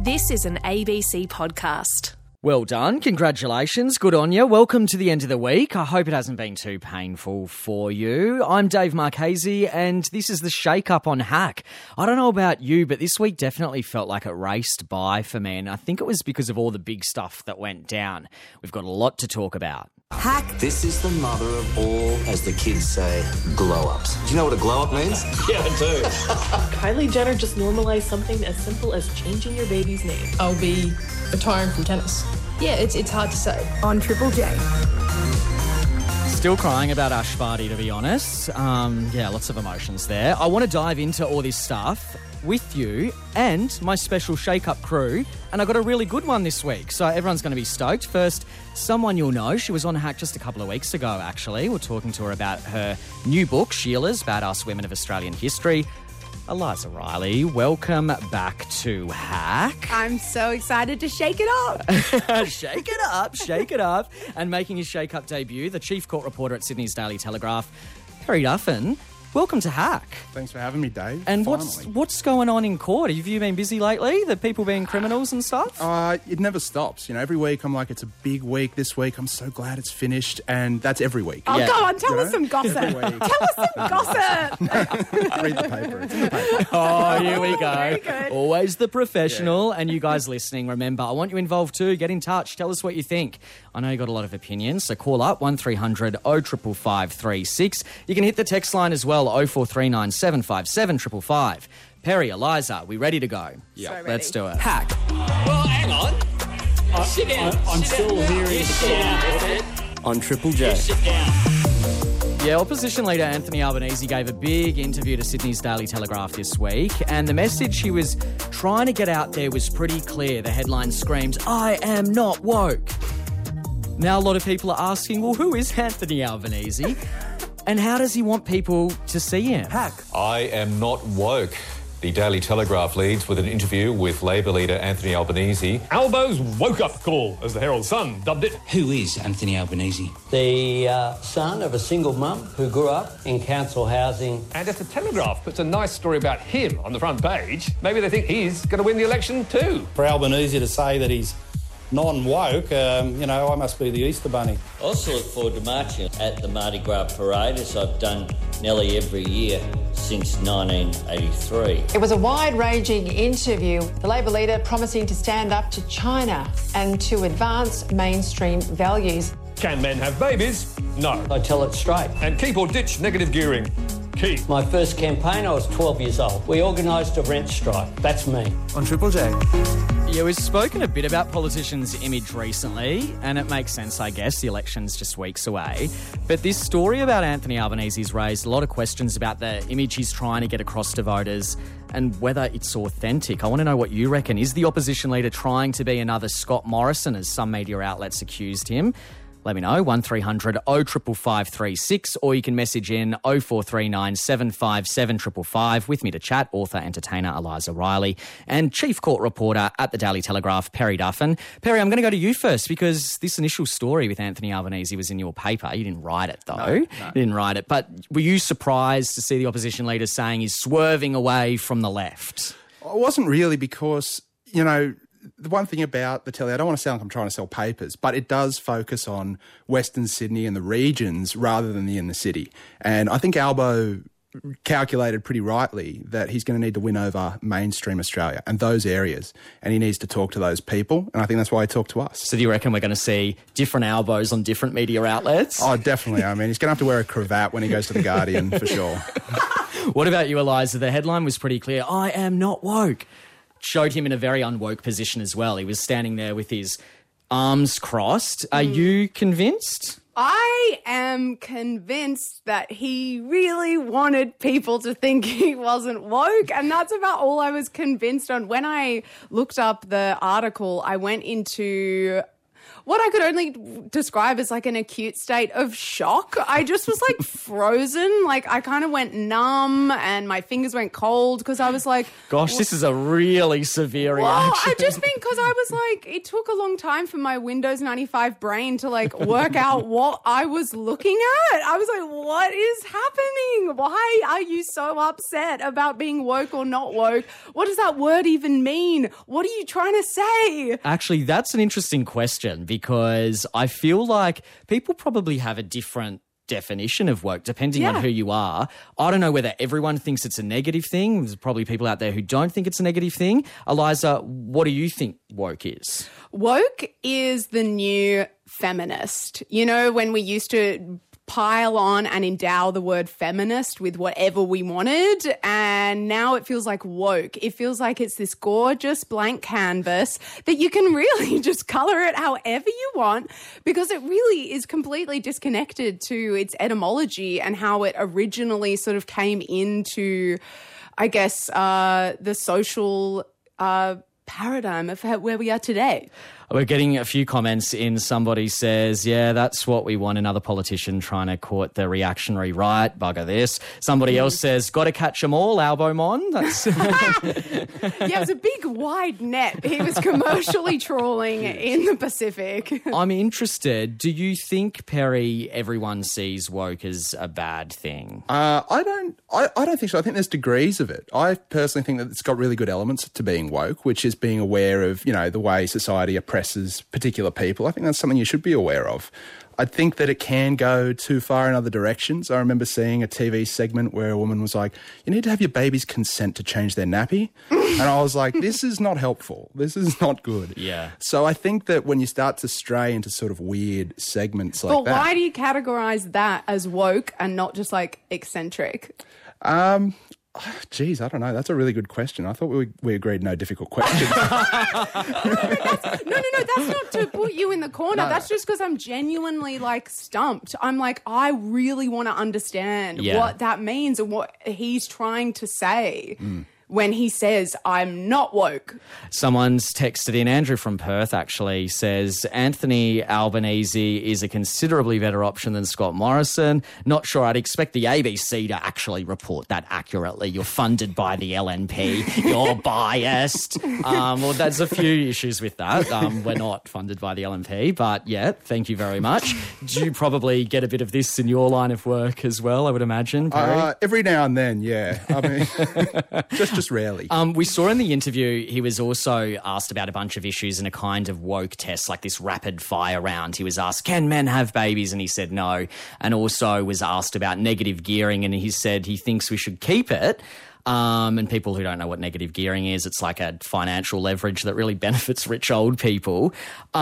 This is an ABC podcast. Well done. Congratulations. Good on you. Welcome to the end of the week. I hope it hasn't been too painful for you. I'm Dave Marchese and this is the Shake Up on Hack. I don't know about you, but this week definitely felt like it raced by for me, and I think it was because of all the big stuff that went down. We've got a lot to talk about. Hack. This is the mother of all, as the kids say, glow-ups. Do you know what a glow-up means? Yeah, I do. Kylie Jenner just normalized something as simple as changing your baby's name. I'll be retiring from tennis. Yeah, it's hard to say. On Triple J. Still crying about Ash Barty, to be honest. Lots of emotions there. I want to dive into all this stuff with you and my special Shake Up crew, and I got a really good one this week, so everyone's going to be stoked. First, someone you'll know. She was on Hack just a couple of weeks ago, actually. We're talking to her about her new book, Sheila's Badass Women of Australian History. Eliza Riley, welcome back to Hack. I'm so excited to shake it up. Shake it up. And making his Shake Up debut, the chief court reporter at Sydney's Daily Telegraph, Perry Duffin. Welcome to Hack. Thanks for having me, Dave. And what's going on in court? Have you been busy lately? The people being criminals and stuff? It never stops. You know, every week I'm like, it's a big week this week. I'm so glad it's finished. And that's every week. Oh, go on. Tell us some gossip. Every week. Tell us some gossip. Read the paper. It's in the paper. Oh, here we go. Very good. Always the professional. Yeah. And you guys listening, remember, I want you involved too. Get in touch. Tell us what you think. I know you got a lot of opinions, so call up 1300 0555 36. You can hit the text line as well, 0439 757 555. Perry, Eliza, we ready to go? Yeah. So let's do it. Hack. Well, hang on. Sit down. I'm still hearing On Triple J. Sit down. Yeah, Opposition Leader Anthony Albanese gave a big interview to Sydney's Daily Telegraph this week, and the message he was trying to get out there was pretty clear. The headline screams, "I am not woke." Now a lot of people are asking, well, who is Anthony Albanese? And how does he want people to see him? Hack. I am not woke. The Daily Telegraph leads with an interview with Labor leader Anthony Albanese. Albo's woke-up call, as the Herald Sun dubbed it. Who is Anthony Albanese? The son of a single mum who grew up in council housing. And if the Telegraph puts a nice story about him on the front page, maybe they think he's going to win the election too. For Albanese to say that he's non-woke, I must be the Easter Bunny. I also look forward to marching at the Mardi Gras parade, as I've done nearly every year since 1983. It was a wide-ranging interview. The Labor leader promising to stand up to China and to advance mainstream values. Can men have babies? No. I tell it straight. And keep or ditch negative gearing? Keep. My first campaign, I was 12 years old. We organised a rent strike. That's me. On Triple J. Yeah, we've spoken a bit about politicians' image recently, and it makes sense, I guess. The election's just weeks away. But this story about Anthony Albanese's raised a lot of questions about the image he's trying to get across to voters and whether it's authentic. I want to know what you reckon. Is the opposition leader trying to be another Scott Morrison, as some media outlets accused him? Let me know, 1300 0555 36, or you can message in 0439 757 555. With me to chat, author, entertainer Eliza Riley, and chief court reporter at the Daily Telegraph, Perry Duffin. Perry, I'm going to go to you first, because this initial story with Anthony Albanese was in your paper. You didn't write it, though. No. You didn't write it. But were you surprised to see the opposition leader saying he's swerving away from the left? I wasn't really, because, the one thing about the telly, I don't want to sound like I'm trying to sell papers, but it does focus on Western Sydney and the regions rather than the inner city. And I think Albo calculated pretty rightly that he's going to need to win over mainstream Australia and those areas, and he needs to talk to those people, and I think that's why he talked to us. So do you reckon we're going to see different Albos on different media outlets? Oh, definitely. I mean, he's going to have to wear a cravat when he goes to The Guardian, for sure. What about you, Eliza? The headline was pretty clear. I am not woke. Showed him in a very unwoke position as well. He was standing there with his arms crossed. Are you convinced? I am convinced that he really wanted people to think he wasn't woke, and that's about all I was convinced on. When I looked up the article, I went into what I could only describe as like an acute state of shock. I just was like frozen. Like I kind of went numb and my fingers went cold because I was like, gosh, this is a really severe reaction. Well, I just think because I was like, it took a long time for my Windows 95 brain to like work out what I was looking at. I was like, what is happening? Why are you so upset about being woke or not woke? What does that word even mean? What are you trying to say? Actually, that's an interesting question because I feel like people probably have a different definition of woke depending on who you are. I don't know whether everyone thinks it's a negative thing. There's probably people out there who don't think it's a negative thing. Eliza, what do you think woke is? Woke is the new feminist. You know, when we used to pile on and endow the word feminist with whatever we wanted, and now it feels like woke. It feels like it's this gorgeous blank canvas that you can really just colour it however you want because it really is completely disconnected to its etymology and how it originally sort of came into, I guess, the social paradigm of where we are today. We're getting a few comments in. Somebody says, yeah, that's what we want, another politician trying to court the reactionary right. Bugger this. Somebody else says, got to catch them all, Albomon. That's yeah, it was a big, wide net. He was commercially trawling in the Pacific. I'm interested. Do you think, Perry, everyone sees woke as a bad thing? I don't think so. I think there's degrees of it. I personally think that it's got really good elements to being woke, which is being aware of, you know, the way society oppresses particular people. I think that's something you should be aware of. I think that it can go too far in other directions. I remember seeing a TV segment where a woman was like, you need to have your baby's consent to change their nappy. And I was like, this is not helpful. This is not good. Yeah. So I think that when you start to stray into sort of weird segments like that. But why do you categorize that as woke and not just like eccentric? Geez, I don't know. That's a really good question. I thought we agreed no difficult questions. No, that's not to put you in the corner. No. That's just because I'm genuinely like stumped. I'm like, I really want to understand what that means and what he's trying to say. When he says, I'm not woke. Someone's texted in, Andrew from Perth actually says, Anthony Albanese is a considerably better option than Scott Morrison. Not sure I'd expect the ABC to actually report that accurately. You're funded by the LNP. You're biased. Well, there's a few issues with that. We're not funded by the LNP, but yeah, thank you very much. Do you probably get a bit of this in your line of work as well, I would imagine, Perry? Every now and then, yeah. I mean, just rarely. We saw in the interview he was also asked about a bunch of issues in a kind of woke test, like this rapid fire round. He was asked, can men have babies? And he said no. And also was asked about negative gearing, and he said he thinks we should keep it. And people who don't know what negative gearing is, it's like a financial leverage that really benefits rich old people.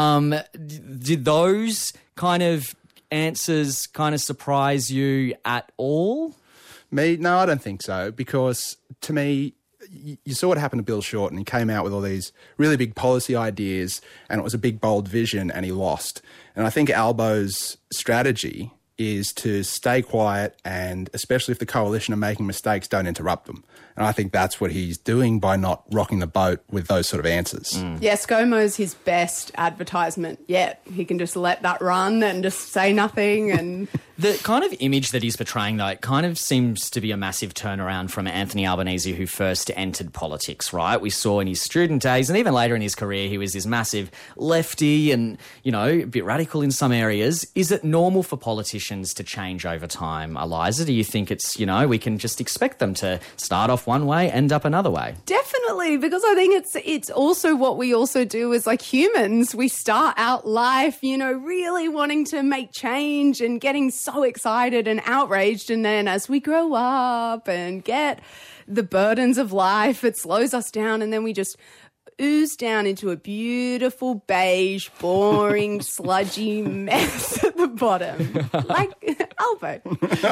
Did those kind of answers kind of surprise you at all? Me? No, I don't think so, because to me, you saw what happened to Bill Shorten. He came out with all these really big policy ideas and it was a big, bold vision and he lost. And I think Albo's strategy is to stay quiet and, especially if the coalition are making mistakes, don't interrupt them. And I think that's what he's doing by not rocking the boat with those sort of answers. Yeah, ScoMo's his best advertisement yet. He can just let that run and just say nothing. And the kind of image that he's portraying, though, it kind of seems to be a massive turnaround from Anthony Albanese, who first entered politics, right? We saw in his student days and even later in his career, he was this massive lefty and, you know, a bit radical in some areas. Is it normal for politicians to change over time, Eliza? Do you think it's, you know, we can just expect them to start off one way, end up another way? Definitely, because I think it's also what we also do as like humans. We start out life, you know, really wanting to make change and getting so excited and outraged. And then as we grow up and get the burdens of life, it slows us down and then we just ooze down into a beautiful, beige, boring, sludgy mess at the bottom. Like Albo.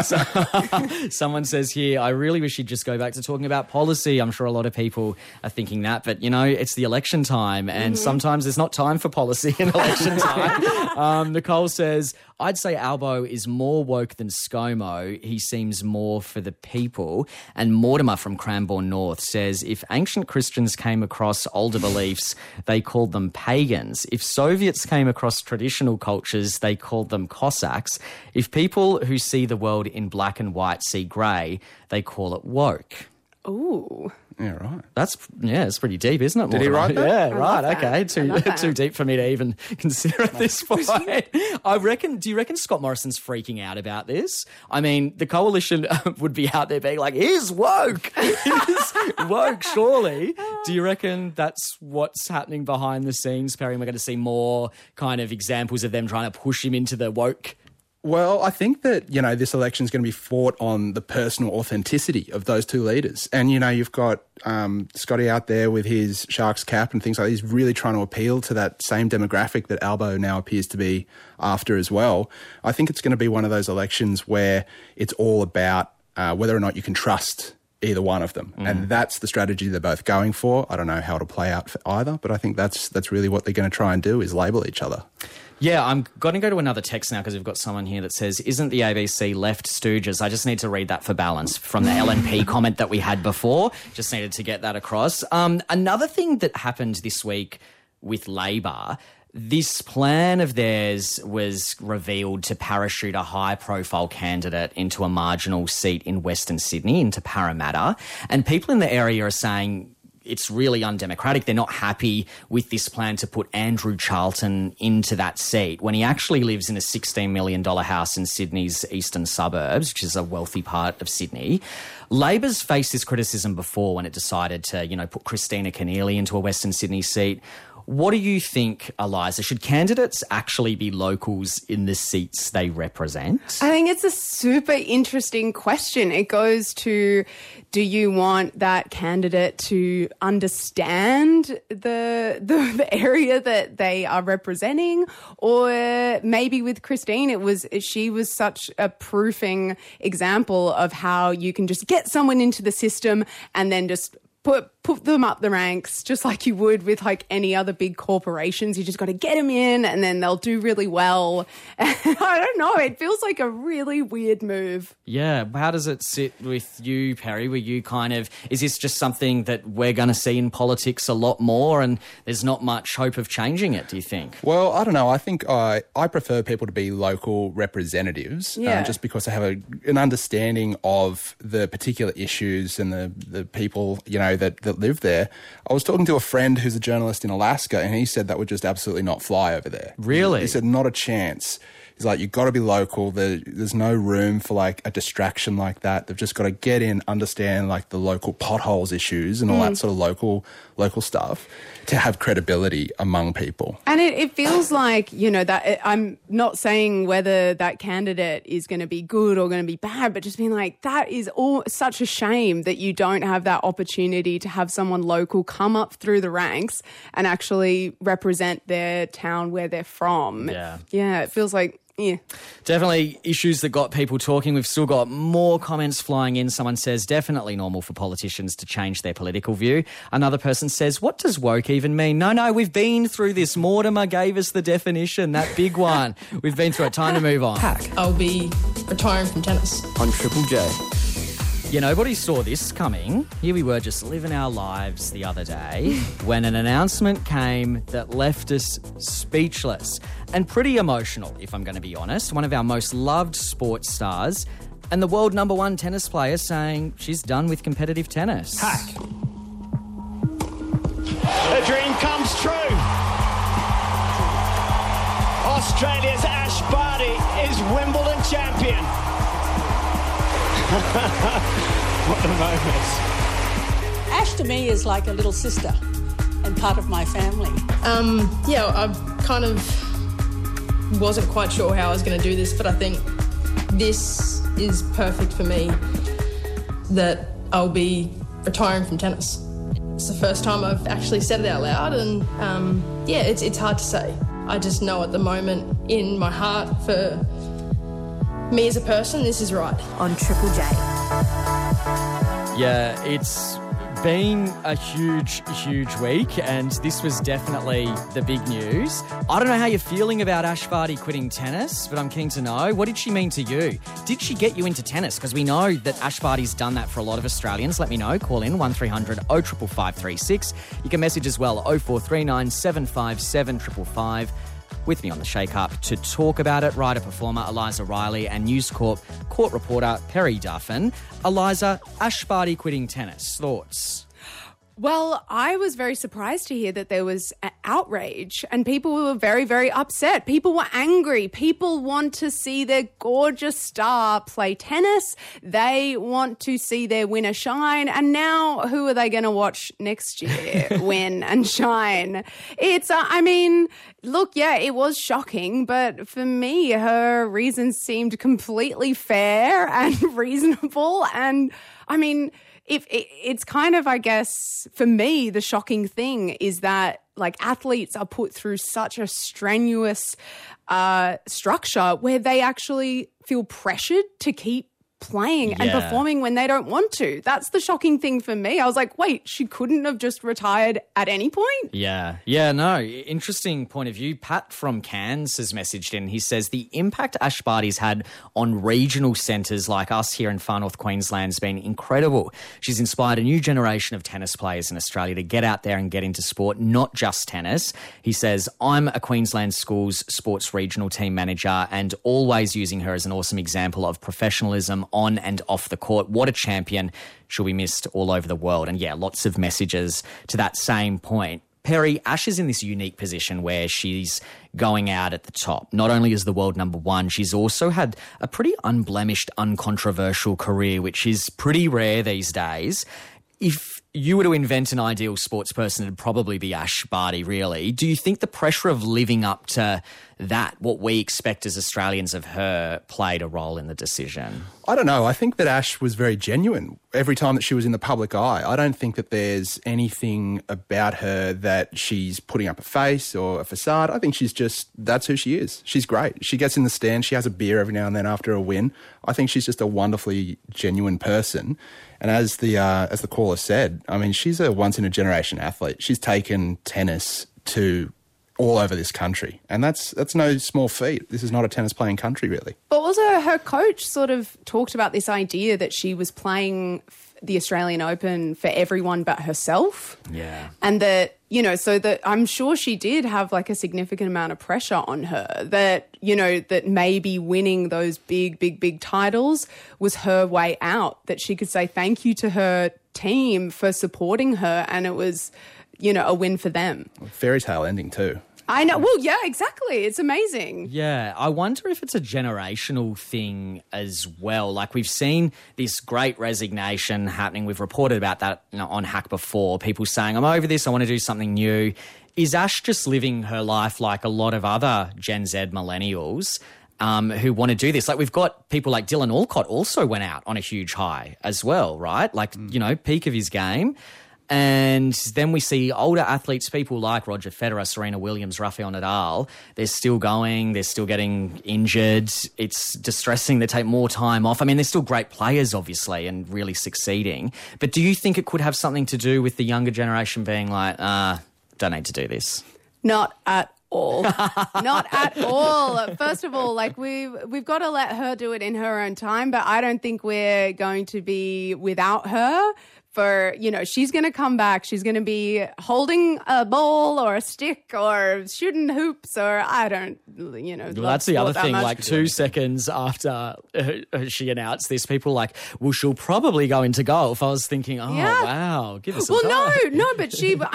Someone says here, I really wish he'd just go back to talking about policy. I'm sure a lot of people are thinking that, but, you know, it's the election time and sometimes there's not time for policy in election time. Nicole says, I'd say Albo is more woke than ScoMo. He seems more for the people. And Mortimer from Cranbourne North says, if ancient Christians came across older beliefs, they called them pagans. If Soviets came across traditional cultures, they called them Cossacks. If people who see the world in black and white see grey, they call it woke. Ooh. Yeah, right. It's pretty deep, isn't it? Did he write that? Yeah, right. Okay, too deep for me to even consider at this point. Do you reckon Scott Morrison's freaking out about this? I mean, the coalition would be out there being like, he's woke. He's woke, surely. Do you reckon that's what's happening behind the scenes, Perry? And we're going to see more kind of examples of them trying to push him into the woke. Well, I think that, this election is going to be fought on the personal authenticity of those two leaders. And, you've got Scotty out there with his Sharks cap and things like that. He's really trying to appeal to that same demographic that Albo now appears to be after as well. I think it's going to be one of those elections where it's all about whether or not you can trust either one of them. And that's the strategy they're both going for. I don't know how it'll play out for either, but I think that's really what they're going to try and do, is label each other. Yeah, I'm going to go to another text now because we've got someone here that says, isn't the ABC left stooges? I just need to read that for balance from the LNP comment that we had before. Just needed to get that across. Another thing that happened this week with Labor, this plan of theirs was revealed to parachute a high-profile candidate into a marginal seat in Western Sydney, into Parramatta. And people in the area are saying it's really undemocratic. They're not happy with this plan to put Andrew Charlton into that seat when he actually lives in a $16 million house in Sydney's eastern suburbs, which is a wealthy part of Sydney. Labor's faced this criticism before when it decided to, put Christina Keneally into a Western Sydney seat. What do you think, Eliza? Should candidates actually be locals in the seats they represent? I think it's a super interesting question. It goes to, do you want that candidate to understand the area that they are representing? Or maybe with Christine, she was such a proofing example of how you can just get someone into the system and then just put them up the ranks, just like you would with like any other big corporations. You just got to get them in and then they'll do really well. I don't know. It feels like a really weird move. Yeah. How does it sit with you, Perry? Were you is this just something that we're going to see in politics a lot more and there's not much hope of changing it, do you think? Well, I don't know. I think I prefer people to be local representatives just because they have an understanding of the particular issues and the people, that live there. I was talking to a friend who's a journalist in Alaska, and he said that would just absolutely not fly over there. Really? He said not a chance. He's like, you've got to be local. There's no room for like a distraction like that. They've just got to get in, understand like the local potholes issues and all that sort of local stuff to have credibility among people. And it feels like, that I'm not saying whether that candidate is going to be good or going to be bad, but just being like, that is all such a shame that you don't have that opportunity to have someone local come up through the ranks and actually represent their town where they're from. Yeah. Yeah, it feels like, yeah. Definitely issues that got people talking. We've still got more comments flying in. Someone says, definitely normal for politicians to change their political view. Another person says, what does woke even mean? No, we've been through this. Mortimer gave us the definition, that big one. We've been through it. Time to move on. I'll be retiring from tennis. On Triple J. Nobody saw this coming. Here we were just living our lives the other day when an announcement came that left us speechless and pretty emotional, if I'm going to be honest. One of our most loved sports stars and the world #1 tennis player saying she's done with competitive tennis. Hack. The dream comes true. Australia's Ash Barty is Wimbledon champion. What a moment. Ash to me is like a little sister and part of my family. I kind of wasn't quite sure how I was going to do this, but I think this is perfect for me, that I'll be retiring from tennis. It's the first time I've actually said it out loud, and it's hard to say. I just know at the moment in my heart, for me as a person, this is right. On Triple J. Yeah, it's been a huge, huge week, and this was definitely the big news. I don't know how you're feeling about Ash Barty quitting tennis, but I'm keen to know, what did she mean to you? Did she get you into tennis? Because we know that Ash Barty's done that for a lot of Australians. Let me know. Call in 1300 0555 36. You can message as well 0439 757 555. With me on the Shake Up to talk about it, writer-performer Eliza Riley and News Corp court reporter Perry Duffin. Eliza, Ash Barty quitting tennis. Thoughts? Well, I was very surprised to hear that there was outrage and people were very, very upset. People were angry. People want to see their gorgeous star play tennis. They want to see their winner shine. And now who are they going to watch next year win and shine? It's, look, yeah, it was shocking, but for me, her reasons seemed completely fair and reasonable. And it's kind of, I guess, for me, the shocking thing is that athletes are put through such a strenuous structure where they actually feel pressured to keep playing and performing when they don't want to. That's the shocking thing for me. I was like, wait, she couldn't have just retired at any point? Yeah, no, interesting point of view. Pat from Cairns has messaged in. He says the impact Ash Barty's had on regional centres like us here in Far North Queensland has been incredible. She's inspired a new generation of tennis players in Australia to get out there and get into sport, not just tennis. He says, I'm a Queensland Schools sports regional team manager and always using her as an awesome example of professionalism on and off the court. What a champion. She'll be missed all over the world. And yeah, lots of messages to that same point. Perry, Ash is in this unique position where she's going out at the top. Not only is the world number one, she's also had a pretty unblemished, uncontroversial career, which is pretty rare these days. If you were to invent an ideal sports person, it'd probably be Ash Barty, really. Do you think the pressure of living up to that, what we expect as Australians of her, played a role in the decision? I don't know. I think that Ash was very genuine every time that she was in the public eye. I don't think that there's anything about her that she's putting up a face or a facade. I think that's who she is. She's great. She gets in the stand. She has a beer every now and then after a win. I think she's just a wonderfully genuine person. And as the caller said, she's a once-in-a-generation athlete. She's taken tennis to all over this country. And that's no small feat. This is not a tennis-playing country, really. But also her coach sort of talked about this idea that she was playing the Australian Open for everyone but herself. Yeah. And that, so that I'm sure she did have a significant amount of pressure on her that, that maybe winning those big titles was her way out, that she could say thank you to her team for supporting her and it was, a win for them. Fairy tale ending too. I know. Well, yeah, exactly. It's amazing. Yeah. I wonder if it's a generational thing as well. We've seen this great resignation happening. We've reported about that on Hack before. People saying, I'm over this. I want to do something new. Is Ash just living her life like a lot of other Gen Z millennials who want to do this? We've got people like Dylan Alcott also went out on a huge high as well, right? Peak of his game. And then we see older athletes, people like Roger Federer, Serena Williams, Rafael Nadal, they're still going, they're still getting injured. It's distressing. They take more time off. They're still great players, obviously, and really succeeding. But do you think it could have something to do with the younger generation being don't need to do this? Not at all. Not at all. First of all, we've got to let her do it in her own time, but I don't think we're going to be without her. For, she's going to come back. She's going to be holding a ball or a stick or shooting hoops or I don't, Well, that's the other thing. 2 seconds after she announced this, people well, she'll probably go into golf. I was thinking, wow, give us some time. No, but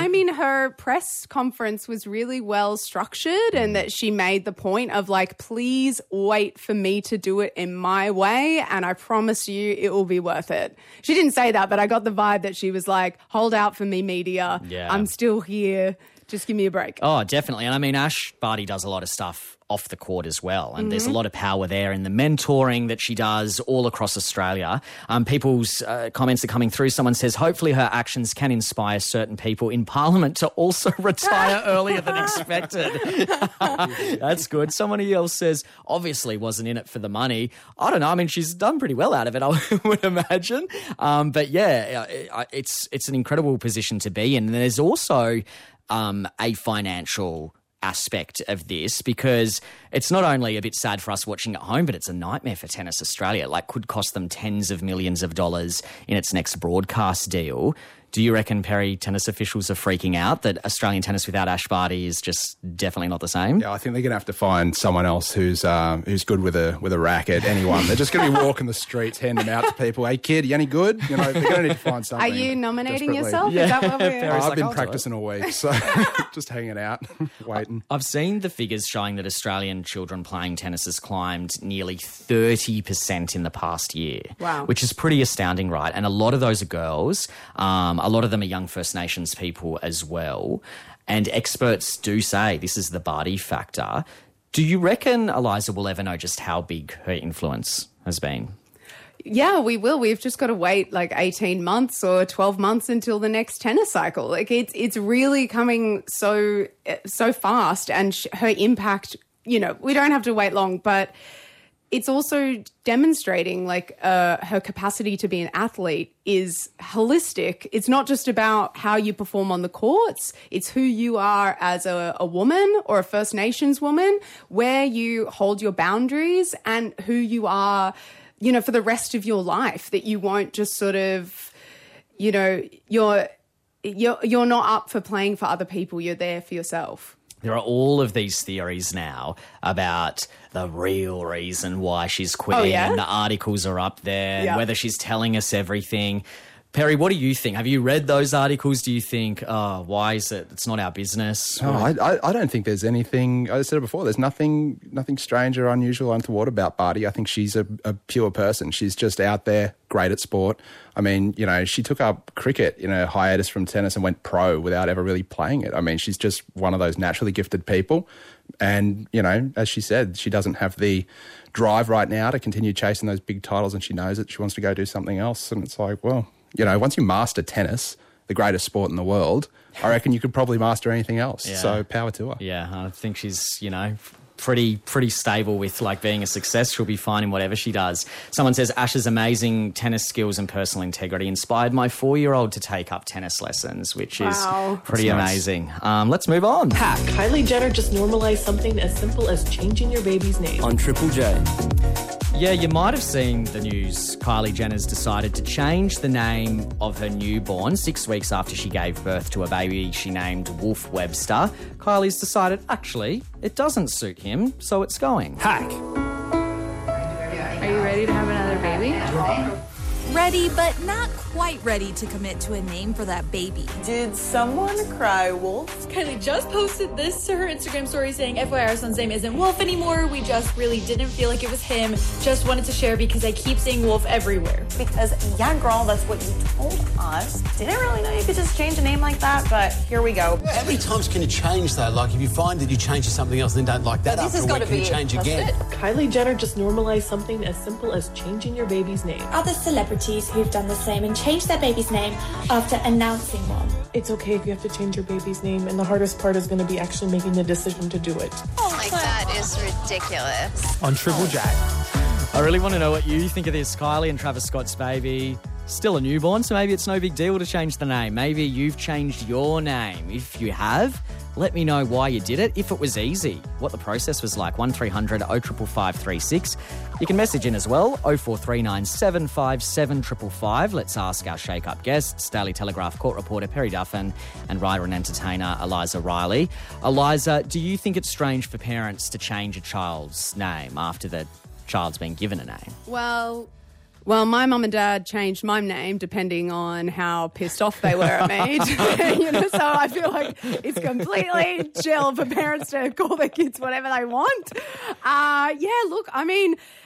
her press conference was really well structured and that she made the point of please wait for me to do it in my way and I promise you it will be worth it. She didn't say that, but I got the vibe that she was hold out for me, media. Yeah. I'm still here. Just give me a break. Oh, definitely. And I mean, Ash Barty does a lot of stuff off the court as well. And there's a lot of power there in the mentoring that she does all across Australia. People's comments are coming through. Someone says, hopefully her actions can inspire certain people in Parliament to also retire earlier than expected. That's good. Somebody else says, obviously wasn't in it for the money. I don't know. I mean, she's done pretty well out of it, I would imagine. But yeah, it's an incredible position to be in. And there's also a financial aspect of this, because it's not only a bit sad for us watching at home, but it's a nightmare for Tennis Australia. Like, could cost them tens of millions of dollars in its next broadcast deal. Do you reckon, Perry, tennis officials are freaking out that Australian tennis without Ash Barty is just definitely not the same? Yeah, I think they're going to have to find someone else who's good with a racket. Anyone. They're just going to be walking the streets, handing them out to people. Hey, kid, you any good? You know, they're going to need to find something. Are you nominating yourself? Yeah. Is that what we're... I've been practicing all week, so just hanging out, waiting. I've seen the figures showing that Australian children playing tennis has climbed nearly 30% in the past year. Wow. Which is pretty astounding, right? And a lot of those are girls. A lot of them are young First Nations people as well. And experts do say this is the Barty factor. Do you reckon Eliza will ever know just how big her influence has been? Yeah, we will. We've just got to wait like 18 months or 12 months until the next tennis cycle. Like it's really coming so fast, and her impact, you know, we don't have to wait long, but it's also demonstrating like her capacity to be an athlete is holistic. It's not just about how you perform on the courts. It's who you are as a woman or a First Nations woman, where you hold your boundaries, and who you are, you know, for the rest of your life, that you won't just sort of, you know, you're not up for playing for other people. You're there for yourself. There are all of these theories now about the real reason why she's quitting. Oh, yeah? And the articles are up there, and whether she's telling us everything. Perry, what do you think? Have you read those articles? Do you think, why is it? It's not our business. Oh, I don't think there's anything. I said it before. There's nothing strange or unusual or untoward about Barty. I think she's a pure person. She's just out there, great at sport. I mean, you know, she took up cricket in a hiatus from tennis and went pro without ever really playing it. I mean, she's just one of those naturally gifted people. And, you know, as she said, she doesn't have the drive right now to continue chasing those big titles, and she knows it. She wants to go do something else. And it's like, well, you know, once you master tennis, the greatest sport in the world, I reckon you could probably master anything else. Yeah. So power to her. Yeah, I think she's, you know, pretty stable with like being a success. She'll be fine in whatever she does. Someone says Ash's amazing tennis skills and personal integrity inspired my 4-year-old to take up tennis lessons, which is pretty amazing. Let's move on. Kylie Jenner just normalized something as simple as changing your baby's name. On Triple J. Yeah, you might have seen the news. Kylie Jenner's decided to change the name of her newborn 6 weeks after she gave birth to a baby she named Wolf Webster. Kylie's decided, actually, it doesn't suit him, so it's going. Hack. Are you ready to have another baby? Ready, but not quite ready to commit to a name for that baby. Did someone cry wolf? Kylie just posted this to her Instagram story saying, FYI, our son's name isn't Wolf anymore. We just really didn't feel like it was him. Just wanted to share because I keep seeing Wolf everywhere. Because, yeah, girl, that's what you told us. Didn't really know you could just change a name like that, but here we go. How many times can you change, though? Like, if you find that you change to something else and then don't like that after a week, can you change again? Kylie Jenner just normalized something as simple as changing your baby's name. Other celebrities who've done the same and changed their baby's name after announcing one. It's okay if you have to change your baby's name, and the hardest part is going to be actually making the decision to do it. Like, that is ridiculous. On Triple J. I really want to know what you think of this. Kylie and Travis Scott's baby, still a newborn, so maybe it's no big deal to change the name. Maybe you've changed your name. If you have, let me know why you did it, if it was easy, what the process was like. 1300 055536. You can message in as well, 0439 757 555. Let's ask our shake-up guests, Daily Telegraph court reporter Perry Duffin and writer and entertainer Eliza Riley. Eliza, do you think it's strange for parents to change a child's name after the child's been given a name? Well, my mum and dad changed my name depending on how pissed off they were at me. You know, so I feel like it's completely chill for parents to call their kids whatever they want. Yeah, look, I mean,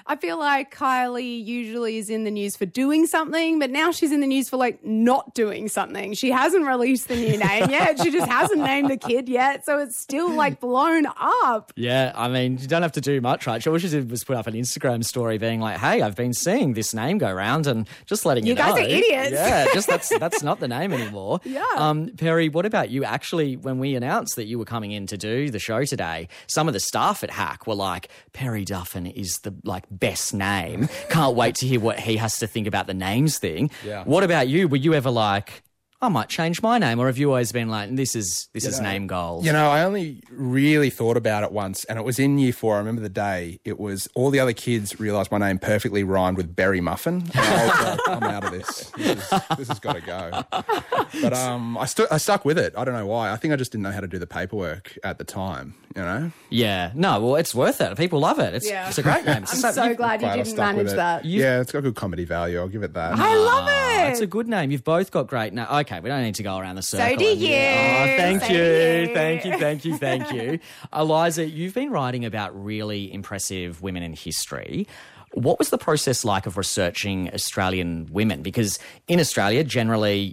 I feel like Kylie usually is in the news for doing something, but now she's in the news for like not doing something. She hasn't released the new name yet. She just hasn't named the kid yet. So it's still like blown up. Yeah, I mean, you don't have to do much, right? All she did was put up an Instagram story being like, hey, I've been seeing this name go around and just letting you know. You guys are idiots. Yeah, just that's not the name anymore. Yeah. Perry, what about you? Actually, when we announced that you were coming in to do the show today, some of the staff at Hack were like, Perry Duffin is the best name. Can't wait to hear what he has to think about the names thing. Yeah. What about you? Were you ever like, I might change my name, or have you always been like, this is name gold? You know, I only really thought about it once, and it was in year 4. I remember the day. It was all the other kids realised my name perfectly rhymed with Berry Muffin. And I was like, I'm out of this. This has got to go. But I stuck with it. I don't know why. I think I just didn't know how to do the paperwork at the time, you know? Yeah. No, well, it's worth it. People love it. It's a great name. I'm so glad you didn't manage that. Yeah, it's got good comedy value. I'll give it that. I love it. It's a good name. You've both got great names. Okay, we don't need to go around the circle. So do you. Oh, thank So you. do you. Thank you. Eliza, you've been writing about really impressive women in history. What was the process like of researching Australian women? Because in Australia, generally,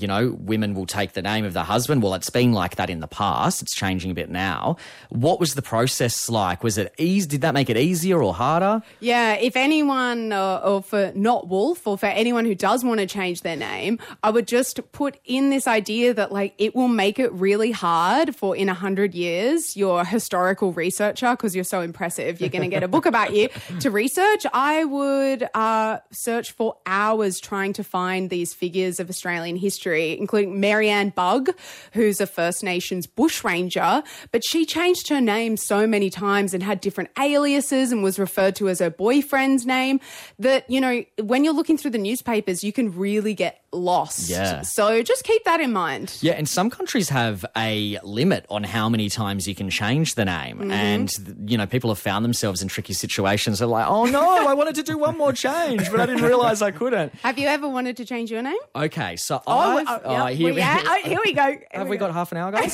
women will take the name of the husband. Well, it's been like that in the past. It's changing a bit now. What was the process like? Was it easy? Did that make it easier or harder? Yeah, if anyone, or for not Wolf, or for anyone who does want to change their name, I would just put in this idea that it will make it really hard for in 100 years, your historical researcher, because you're so impressive, you're going to get a book about you, to research. I would search for hours trying to find these figures of Australian history, including Marianne Bugg, who's a First Nations bushranger, but she changed her name so many times and had different aliases and was referred to as her boyfriend's name that, when you're looking through the newspapers, you can really get lost. Yeah. So just keep that in mind. Yeah, and some countries have a limit on how many times you can change the name. Mm-hmm. And, people have found themselves in tricky situations. They're like, oh, no, I wanted to do one more change, but I didn't realise I couldn't. Have you ever wanted to change your name? Okay, so here we go. Have we got half an hour, guys?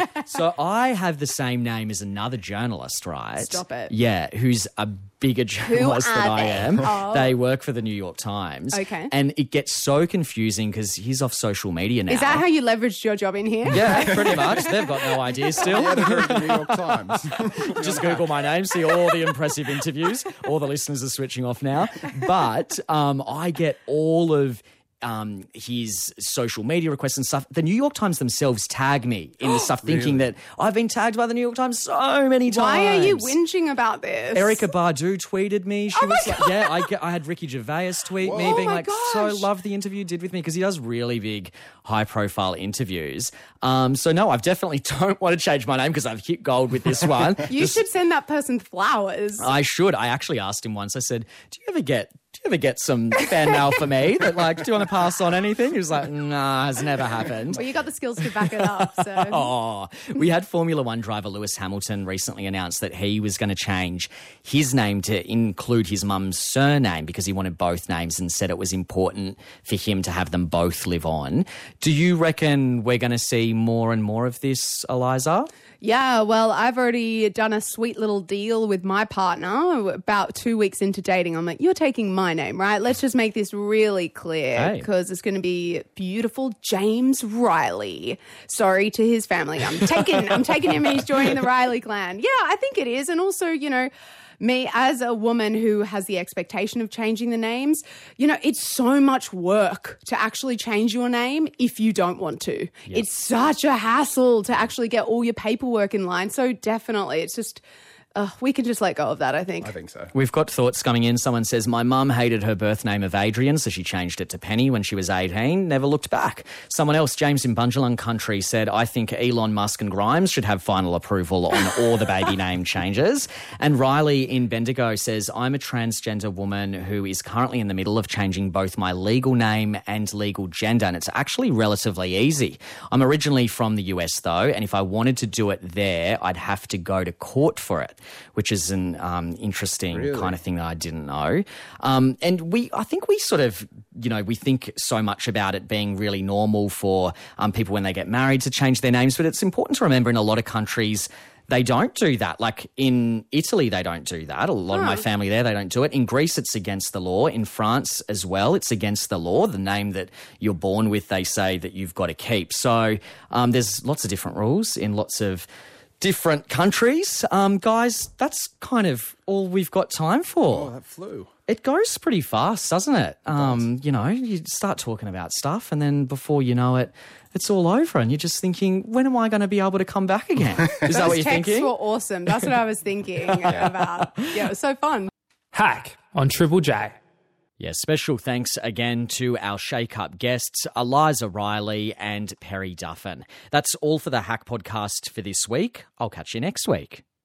So I have the same name as another journalist, right? Stop it. Yeah, who's a bigger journalist than I am. Oh. They work for the New York Times. Okay. And it gets so confusing because he's off social media now. Is that how you leveraged your job in here? Yeah, pretty much. They've got no idea still. The New York Times. Just Google my name, see all the impressive interviews. All the listeners are switching off now. But I get all of his social media requests and stuff. The New York Times themselves tag me in the stuff, thinking that I've been tagged by the New York Times so many times. Why are you whinging about this? Erykah Badu tweeted me. She was like, I had Ricky Gervais tweet me, being like, so love the interview you did with me, because he does really big, high-profile interviews. So no, I definitely don't want to change my name because I've hit gold with this one. You should send that person flowers. I should. I actually asked him once. I said, do you ever get some fan mail for me that do you want to pass on anything? He was like, nah, it's never happened. Well, you got the skills to back it up. So. We had Formula One driver Lewis Hamilton recently announce that he was going to change his name to include his mum's surname because he wanted both names and said it was important for him to have them both live on. Do you reckon we're going to see more and more of this, Eliza? Yeah, well, I've already done a sweet little deal with my partner about 2 weeks into dating. I'm like, you're taking my name, right? Let's just make this really clear because it's going to be beautiful James Riley. Sorry to his family. I'm taking him and he's joining the Riley clan. Yeah, I think it is. And also, me as a woman who has the expectation of changing the names, it's so much work to actually change your name if you don't want to. Yep. It's such a hassle to actually get all your paperwork in line. So definitely, it's just... we can just let go of that, I think. I think so. We've got thoughts coming in. Someone says, my mum hated her birth name of Adrian, so she changed it to Penny when she was 18. Never looked back. Someone else, James in Bundjalung Country, said, I think Elon Musk and Grimes should have final approval on all the baby name changes. And Riley in Bendigo says, I'm a transgender woman who is currently in the middle of changing both my legal name and legal gender, and it's actually relatively easy. I'm originally from the US, though, and if I wanted to do it there, I'd have to go to court for it, which is an interesting kind of thing that I didn't know. And I think we sort of, we think so much about it being really normal for people when they get married to change their names, but it's important to remember in a lot of countries they don't do that. Like in Italy, they don't do that. A lot of my family there, they don't do it. In Greece, it's against the law. In France as well, it's against the law. The name that you're born with, they say that you've got to keep. So there's lots of different rules in lots of different countries. Guys, that's kind of all we've got time for. Oh, that flew. It goes pretty fast, doesn't it? You know, you start talking about stuff and then before you know it, it's all over and you're just thinking, when am I going to be able to come back again? Is that what you're thinking? Those texts were awesome. That's what I was thinking about. Yeah, it was so fun. Hack on Triple J. Yeah, special thanks again to our Shake Up guests, Eliza Riley and Perry Duffin. That's all for the Hack podcast for this week. I'll catch you next week.